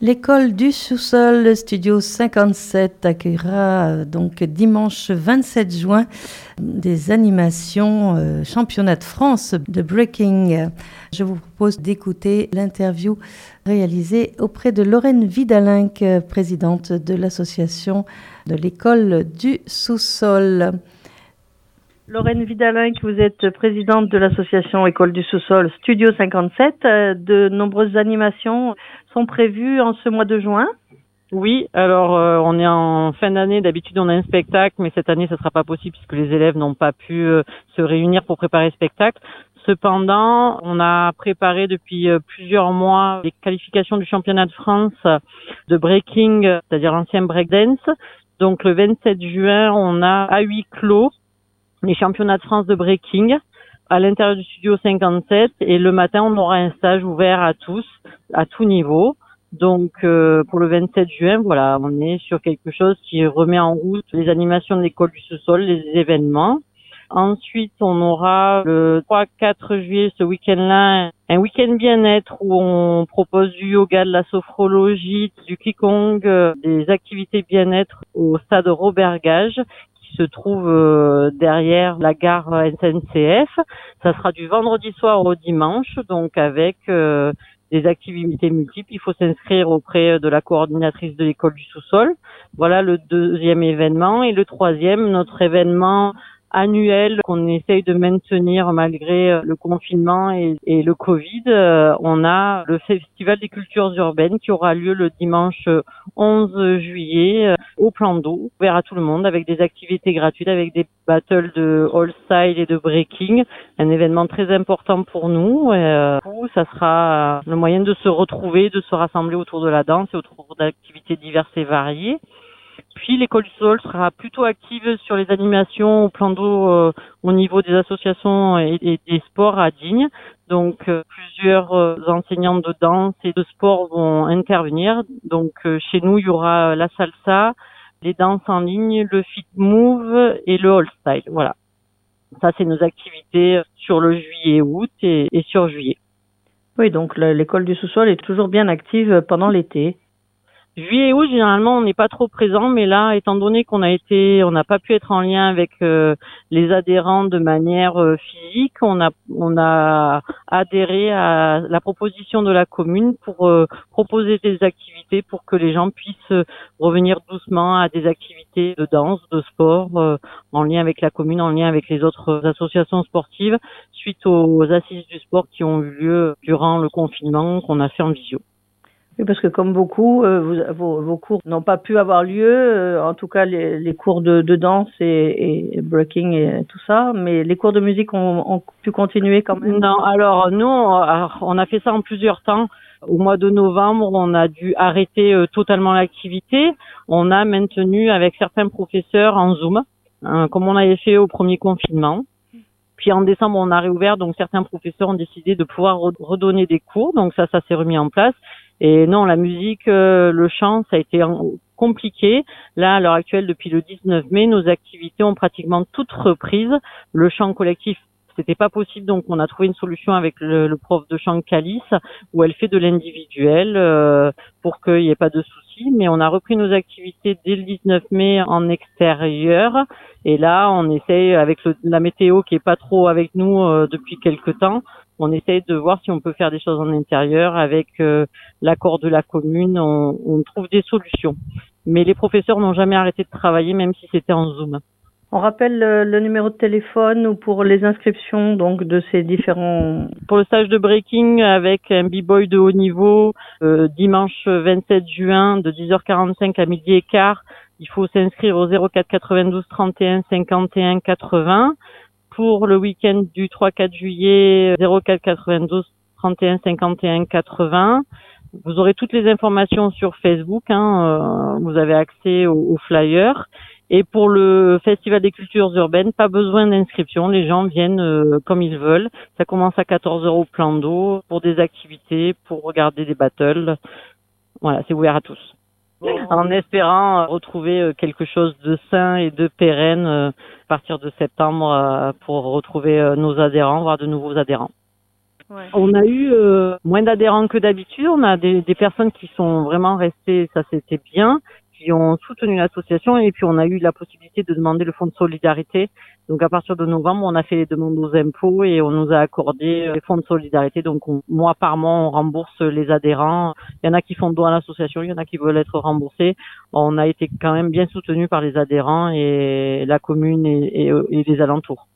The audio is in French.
L'école du sous-sol, Studio 57, accueillera donc dimanche 27 juin des animations championnat de France de breaking. Je vous propose d'écouter l'interview réalisée auprès de Lorraine Vidalinck, présidente de l'association de l'école du sous-sol. Lorraine Vidalinck, vous êtes présidente de l'association École du sous-sol Studio 57. De nombreuses animations sont prévues en ce mois de juin. Oui, alors on est en fin d'année, d'habitude on a un spectacle, mais cette année ça sera pas possible puisque les élèves n'ont pas pu se réunir pour préparer le spectacle. Cependant, on a préparé depuis plusieurs mois les qualifications du championnat de France de breaking, c'est-à-dire l'ancien breakdance. Donc le 27 juin, on a à huis clos les championnats de France de breaking à l'intérieur du studio 57, et le matin on aura un stage ouvert à tous, à tout niveau. Donc pour le 27 juin, voilà, on est sur quelque chose qui remet en route les animations de l'école du sous-sol, les événements. Ensuite, on aura le 3-4 juillet, ce week-end-là, un week-end bien-être où on propose du yoga, de la sophrologie, du qigong, des activités bien-être au stade Robert Gage, qui se trouve derrière la gare SNCF. Ça sera du vendredi soir au dimanche, donc avec des activités multiples. Il faut s'inscrire auprès de la coordinatrice de l'école du sous-sol. Voilà le deuxième événement. Et le troisième, notre événement annuel qu'on essaye de maintenir malgré le confinement et le Covid. On a le Festival des cultures urbaines qui aura lieu le dimanche 11 juillet au Plan d'eau, ouvert à tout le monde, avec des activités gratuites, avec des battles de all style et de breaking. Un événement très important pour nous. Ça sera le moyen de se retrouver, de se rassembler autour de la danse et autour d'activités diverses et variées. Puis l'école du sous-sol sera plutôt active sur les animations au Plan d'eau au niveau des associations et des sports à Digne. Donc plusieurs enseignantes de danse et de sport vont intervenir. Donc chez nous, il y aura la salsa, les danses en ligne, le fit move et le all style. Voilà. Ça, c'est nos activités sur le juillet-août et sur juillet. Oui, donc l'école du sous-sol est toujours bien active pendant l'été. Juillet et août, généralement, on n'est pas trop présent, mais là, étant donné qu'on n'a pas pu être en lien avec les adhérents de manière physique, on a adhéré à la proposition de la commune pour proposer des activités pour que les gens puissent revenir doucement à des activités de danse, de sport, en lien avec la commune, en lien avec les autres associations sportives, suite aux assises du sport qui ont eu lieu durant le confinement qu'on a fait en visio. Oui, parce que comme beaucoup, vos cours n'ont pas pu avoir lieu, en tout cas les cours de danse et breaking et tout ça, mais les cours de musique ont pu continuer quand même. Non, alors nous, on a fait ça en plusieurs temps. Au mois de novembre, on a dû arrêter totalement l'activité. On a maintenu avec certains professeurs en Zoom, comme on avait fait au premier confinement. Puis en décembre, on a réouvert, donc certains professeurs ont décidé de pouvoir redonner des cours, donc ça s'est remis en place. Et non, la musique, le chant, ça a été compliqué. Là, à l'heure actuelle, depuis le 19 mai, nos activités ont pratiquement toutes reprises. Le chant collectif, c'était pas possible, donc on a trouvé une solution avec le prof de chant Calice, où elle fait de l'individuel pour qu'il n'y ait pas de soucis. Mais on a repris nos activités dès le 19 mai en extérieur. Et là, on essaye, avec la météo qui est pas trop avec nous depuis quelque temps, on essaye de voir si on peut faire des choses en intérieur avec l'accord de la commune. On trouve des solutions. Mais les professeurs n'ont jamais arrêté de travailler, même si c'était en Zoom. On rappelle le numéro de téléphone ou pour les inscriptions donc de ces différents... Pour le stage de breaking avec un b-boy de haut niveau, dimanche 27 juin de 10h45 à midi et quart, il faut s'inscrire au 04 92 31 51 80. Pour le week-end du 3-4 juillet, 04 92 31 51 80. Vous aurez toutes les informations sur Facebook, vous avez accès aux flyers. Et pour le Festival des cultures urbaines, pas besoin d'inscription, les gens viennent comme ils veulent. Ça commence à 14h au Plan d'eau pour des activités, pour regarder des battles. Voilà, c'est ouvert à tous. En espérant retrouver quelque chose de sain et de pérenne à partir de septembre pour retrouver nos adhérents, voire de nouveaux adhérents. On a eu moins d'adhérents que d'habitude. On a des personnes qui sont vraiment restées, ça c'était bien, qui ont soutenu l'association, et puis on a eu la possibilité de demander le fonds de solidarité. Donc à partir de novembre, on a fait les demandes aux impôts et on nous a accordé les fonds de solidarité. Donc mois par mois, on rembourse les adhérents. Il y en a qui font don à l'association, il y en a qui veulent être remboursés. On a été quand même bien soutenus par les adhérents et la commune et les alentours.